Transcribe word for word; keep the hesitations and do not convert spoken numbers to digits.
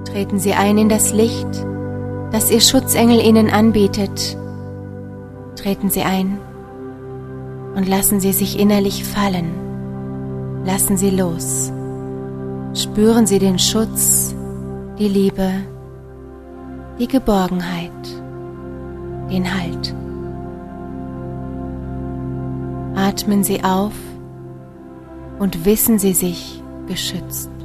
Treten Sie ein in das Licht, das Ihr Schutzengel Ihnen anbietet. Treten Sie ein und lassen Sie sich innerlich fallen. Lassen Sie los. Spüren Sie den Schutz, die Liebe, die Geborgenheit, den Halt. Atmen Sie auf und wissen Sie sich geschützt.